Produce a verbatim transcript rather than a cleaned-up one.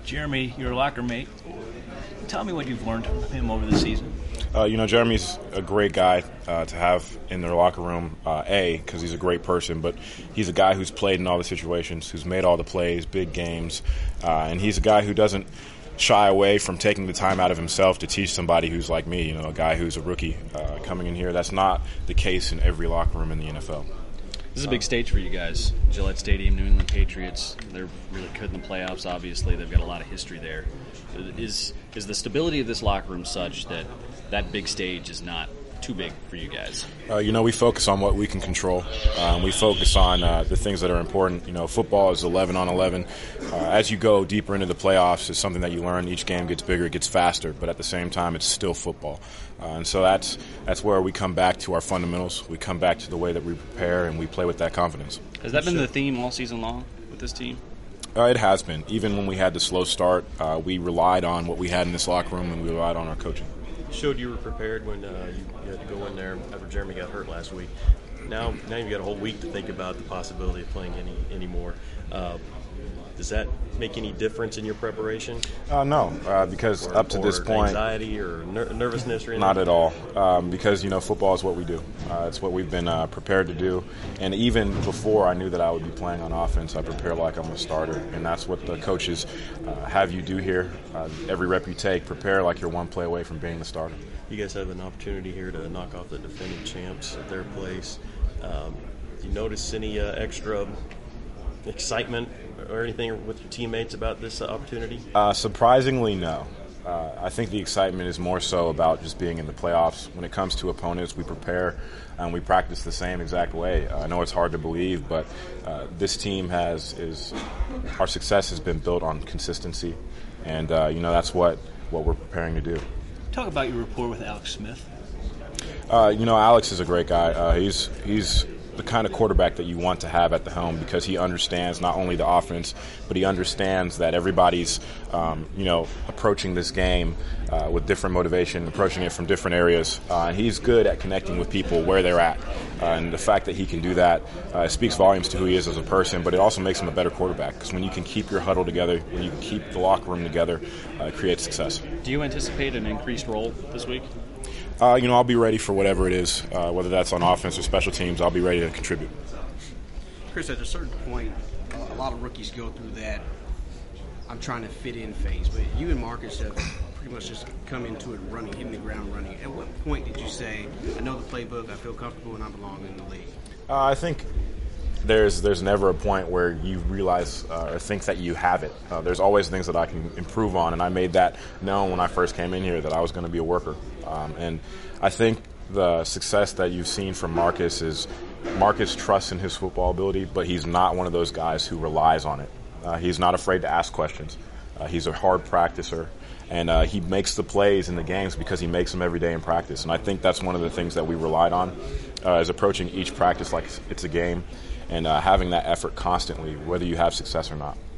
Jeremy, your locker mate. Tell me what you've learned from him over the season. Uh, you know, Jeremy's a great guy uh, to have in their locker room, uh, A, because he's a great person, but he's a guy who's played in all the situations, who's made all the plays, big games, uh, and he's a guy who doesn't shy away from taking the time out of himself to teach somebody who's like me, you know, a guy who's a rookie uh, coming in here. That's not the case in every locker room in the N F L. This is a big stage for you guys. Gillette Stadium, New England Patriots. They're really good in the playoffs, obviously. They've got a lot of history there. Is is the stability of this locker room such that that big stage is not too big for you guys? Uh, you know, we focus on what we can control. Um, we focus on uh, the things that are important. You know, football is eleven on eleven. Uh, as you go deeper into the playoffs, it's something that you learn. Each game gets bigger, it gets faster, but at the same time, it's still football. Uh, and so that's that's where we come back to our fundamentals. We come back to the way that we prepare, and we play with that confidence. Has that been the theme all season long with this team? Uh, it has been. Even when we had the slow start, uh, we relied on what we had in this locker room, and we relied on our coaching. You showed you were prepared when uh, you, you had to go in there after Jeremy got hurt last week. Now, now you've got a whole week to think about the possibility of playing any anymore. Uh, does that make any difference in your preparation? Uh, no, uh, because or, up to or this point, anxiety or ner- nervousness or anything? Not at all. Um, because you know, football is what we do. Uh, it's what we've been uh, prepared to do. And even before I knew that I would be playing on offense, I prepare like I'm a starter, and that's what the coaches uh, have you do here. Uh, every rep you take, prepare like you're one play away from being the starter. You guys have an opportunity here to knock off the defending champs at their place. Um, do you notice any uh, extra excitement or anything with your teammates about this uh, opportunity? Uh, surprisingly, no. Uh, I think the excitement is more so about just being in the playoffs. When it comes to opponents, we prepare and we practice the same exact way. Uh, I know it's hard to believe, but uh, this team has is our success has been built on consistency, and uh, you know that's what, what we're preparing to do. Talk about your rapport with Alex Smith. Uh, you know, Alex is a great guy. Uh, he's he's the kind of quarterback that you want to have at the helm because he understands not only the offense, but he understands that everybody's, um, you know, approaching this game uh, with different motivation, approaching it from different areas. Uh, and he's good at connecting with people where they're at. Uh, and the fact that he can do that uh, speaks volumes to who he is as a person, but it also makes him a better quarterback because when you can keep your huddle together, when you can keep the locker room together, uh, it creates success. Do you anticipate an increased role this week? Uh, you know, I'll be ready for whatever it is, uh, whether that's on offense or special teams. I'll be ready to contribute. Chris, at a certain point, a lot of rookies go through that I'm trying to fit in phase, but you and Marcus have pretty much just come into it running, hitting the ground running. At what point did you say, I know the playbook, I feel comfortable, and I belong in the league? Uh, I think there's there's never a point where you realize uh, or think that you have it. Uh, there's always things that I can improve on, and I made that known when I first came in here that I was going to be a worker. Um, and I think the success that you've seen from Marcus is Marcus trusts in his football ability, but he's not one of those guys who relies on it. Uh, he's not afraid to ask questions. Uh, he's a hard practicer, and uh, he makes the plays in the games because he makes them every day in practice. And I think that's one of the things that we relied on uh, is approaching each practice like it's a game and uh, having that effort constantly, whether you have success or not.